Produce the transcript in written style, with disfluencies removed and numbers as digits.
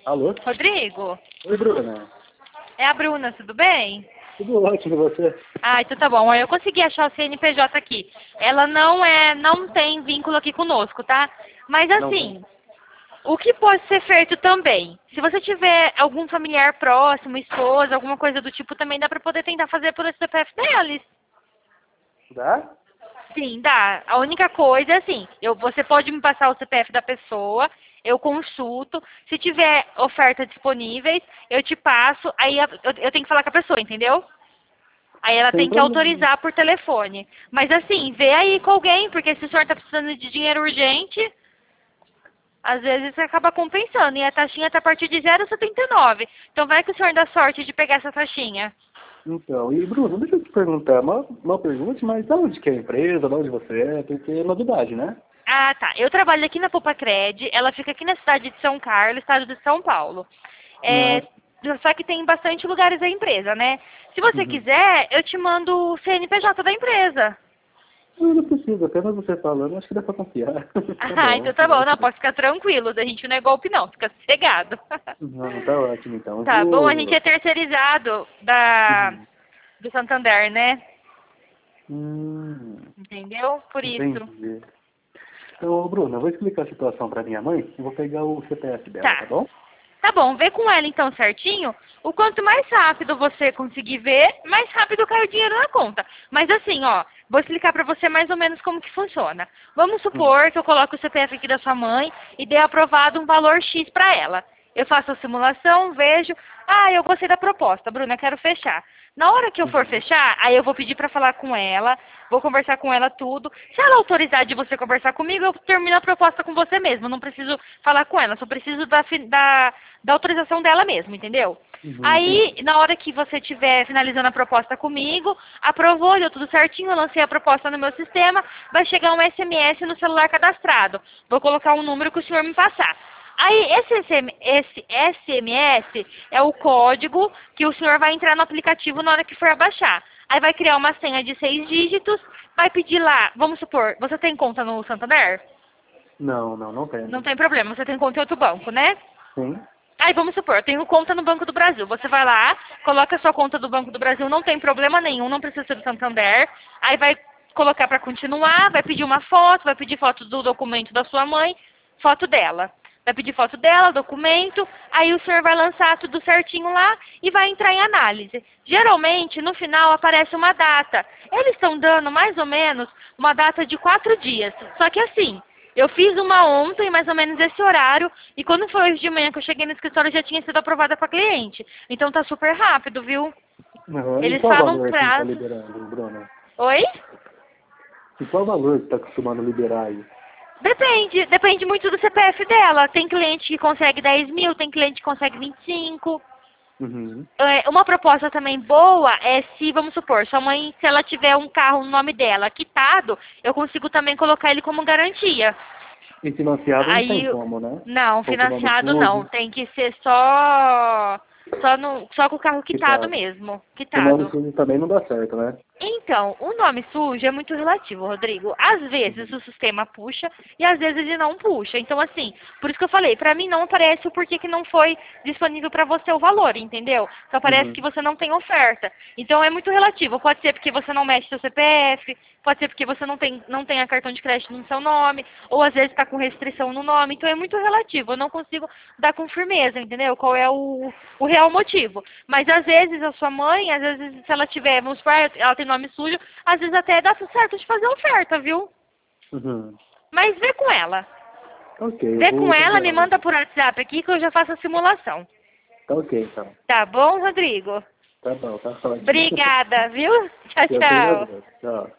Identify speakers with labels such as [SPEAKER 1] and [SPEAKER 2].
[SPEAKER 1] Alô?
[SPEAKER 2] Rodrigo?
[SPEAKER 1] Oi, Bruna.
[SPEAKER 2] É a Bruna, tudo bem?
[SPEAKER 1] Tudo ótimo, e você?
[SPEAKER 2] Ah, então tá bom. Eu consegui achar o CNPJ aqui. Ela não tem vínculo aqui conosco, tá? Mas
[SPEAKER 1] Não tem?
[SPEAKER 2] assim, o que pode ser feito também? Se você tiver algum familiar próximo, esposa, alguma coisa do tipo, também dá pra poder tentar fazer por esse CPF deles.
[SPEAKER 1] Dá?
[SPEAKER 2] Sim, dá. A única coisa é assim, você pode me passar o CPF da pessoa, eu consulto. Se tiver oferta disponíveis, eu te passo, aí eu tenho que falar com a pessoa, entendeu? Aí ela
[SPEAKER 1] Sem
[SPEAKER 2] tem que
[SPEAKER 1] problema.
[SPEAKER 2] autorizar por telefone. Mas assim, vê aí com alguém, porque se o senhor tá precisando de dinheiro urgente, às vezes acaba compensando. E a taxinha tá a partir de 0,79. Então vai que o senhor dá sorte de pegar essa taxinha.
[SPEAKER 1] Então, e Bruno, deixa eu te perguntar, uma pergunta, mas de onde que é a empresa, de onde você é, porque é novidade, né?
[SPEAKER 2] Ah, tá. Eu trabalho aqui na Popacred, ela fica aqui na cidade de São Carlos, estado de São Paulo. É,
[SPEAKER 1] Mas,
[SPEAKER 2] só que tem bastante lugares da empresa, né? Se você
[SPEAKER 1] uhum.
[SPEAKER 2] quiser, eu te mando o CNPJ da empresa.
[SPEAKER 1] Não precisa, apenas você falando, acho que dá pra confiar. Tá
[SPEAKER 2] Ah,
[SPEAKER 1] bom,
[SPEAKER 2] então
[SPEAKER 1] tá
[SPEAKER 2] tá bom. Não,
[SPEAKER 1] ótimo.
[SPEAKER 2] pode ficar tranquilo. A gente não é golpe, não. Fica sossegado.
[SPEAKER 1] Não, tá ótimo, então. Eu
[SPEAKER 2] Tá bom, a gente é
[SPEAKER 1] vou...
[SPEAKER 2] terceirizado
[SPEAKER 1] Uhum.
[SPEAKER 2] do Santander, né?
[SPEAKER 1] Hum,
[SPEAKER 2] Entendeu? Por isso.
[SPEAKER 1] entendi. Então, Bruno, eu vou explicar a situação pra minha mãe e vou pegar o CPF dela, tá
[SPEAKER 2] Tá.
[SPEAKER 1] bom?
[SPEAKER 2] Tá bom, vê com ela então certinho. O quanto mais rápido você conseguir ver, mais rápido cai o dinheiro na conta. Mas assim, ó, vou explicar pra você mais ou menos como que funciona. Vamos
[SPEAKER 1] Hum.
[SPEAKER 2] supor que eu coloco o CPF aqui da sua mãe e dê aprovado um valor X pra ela. Eu faço a simulação, vejo, eu gostei da proposta, Bruna, quero fechar. Na hora que eu for
[SPEAKER 1] Uhum.
[SPEAKER 2] fechar, aí eu vou pedir pra falar com ela, vou conversar com ela tudo. Se ela autorizar de você conversar comigo, eu termino a proposta com você mesmo. Não preciso falar com ela, só preciso da autorização dela mesmo, entendeu? Aí,
[SPEAKER 1] Entendi.
[SPEAKER 2] na hora que você estiver finalizando a proposta comigo, aprovou, deu tudo certinho, eu lancei a proposta no meu sistema, vai chegar um SMS no celular cadastrado. Vou colocar um número que o senhor me passar. Aí, esse SMS é o código que o senhor vai entrar no aplicativo na hora que for abaixar. Aí vai criar uma senha de 6 dígitos, vai pedir lá, vamos supor, você tem conta no Santander?
[SPEAKER 1] Não
[SPEAKER 2] Não
[SPEAKER 1] tenho.
[SPEAKER 2] tem problema, você tem conta em outro banco, né?
[SPEAKER 1] Sim.
[SPEAKER 2] Aí vamos supor, eu tenho conta no Banco do Brasil. Você vai lá, coloca a sua conta do Banco do Brasil, não tem problema nenhum, não precisa ser do Santander. Aí vai colocar para continuar, vai pedir uma foto, vai pedir foto do documento da sua mãe, foto dela. Vai pedir foto dela, documento, aí o senhor vai lançar tudo certinho lá e vai entrar em análise. Geralmente, no final, aparece uma data. Eles estão dando mais ou menos uma data de 4 dias. Só que assim, eu fiz uma ontem, mais ou menos esse horário, e quando foi hoje de manhã que eu cheguei no escritório já tinha sido aprovada para cliente. Então tá super rápido, viu?
[SPEAKER 1] Não, e
[SPEAKER 2] Eles
[SPEAKER 1] qual o
[SPEAKER 2] falam
[SPEAKER 1] valor que está
[SPEAKER 2] prazo.
[SPEAKER 1] liberando, Bruno?
[SPEAKER 2] Oi?
[SPEAKER 1] E qual o valor que está acostumando liberar aí?
[SPEAKER 2] Depende muito do CPF dela. Tem cliente que consegue 10 mil, tem cliente que consegue 25.
[SPEAKER 1] Uhum.
[SPEAKER 2] Uma proposta também boa é se, vamos supor, sua mãe, se ela tiver um carro no nome dela quitado, eu consigo também colocar ele como garantia.
[SPEAKER 1] E financiado não tem
[SPEAKER 2] Aí,
[SPEAKER 1] como, né?
[SPEAKER 2] não,
[SPEAKER 1] Ou com o nome
[SPEAKER 2] financiado não.
[SPEAKER 1] sujo,
[SPEAKER 2] Tem que ser só com o carro quitado
[SPEAKER 1] quitado.
[SPEAKER 2] mesmo.
[SPEAKER 1] O nome
[SPEAKER 2] Quitado.
[SPEAKER 1] sujo também não dá certo, né?
[SPEAKER 2] Então, o nome sujo é muito relativo, Rodrigo. Às vezes
[SPEAKER 1] Uhum.
[SPEAKER 2] o sistema puxa e às vezes ele não puxa. Então, assim, por isso que eu falei, pra mim não aparece o porquê que não foi disponível pra você o valor, entendeu? Só parece que
[SPEAKER 1] Uhum.
[SPEAKER 2] você não tem oferta. Então, é muito relativo. Pode ser porque você não mexe seu CPF, pode ser porque você não tem a cartão de crédito no seu nome, ou às vezes está com restrição no nome. Então, é muito relativo. Eu não consigo dar com firmeza, entendeu? Qual é o real motivo. Mas às vezes a sua mãe, às vezes se ela tiver, vamos supor, ela tem nome sujo, às vezes até dá certo de fazer oferta, viu?
[SPEAKER 1] Uhum.
[SPEAKER 2] Mas vê com ela.
[SPEAKER 1] Ok, eu
[SPEAKER 2] Vê com
[SPEAKER 1] vou
[SPEAKER 2] ela, me
[SPEAKER 1] pegar
[SPEAKER 2] manda
[SPEAKER 1] o...
[SPEAKER 2] por WhatsApp aqui que eu já faço a simulação.
[SPEAKER 1] Tá ok, então.
[SPEAKER 2] Tá bom, Rodrigo?
[SPEAKER 1] Tá bom, tá ótimo.
[SPEAKER 2] Obrigada, viu? Tchau,
[SPEAKER 1] Eu que
[SPEAKER 2] tchau.
[SPEAKER 1] agradeço. Tchau.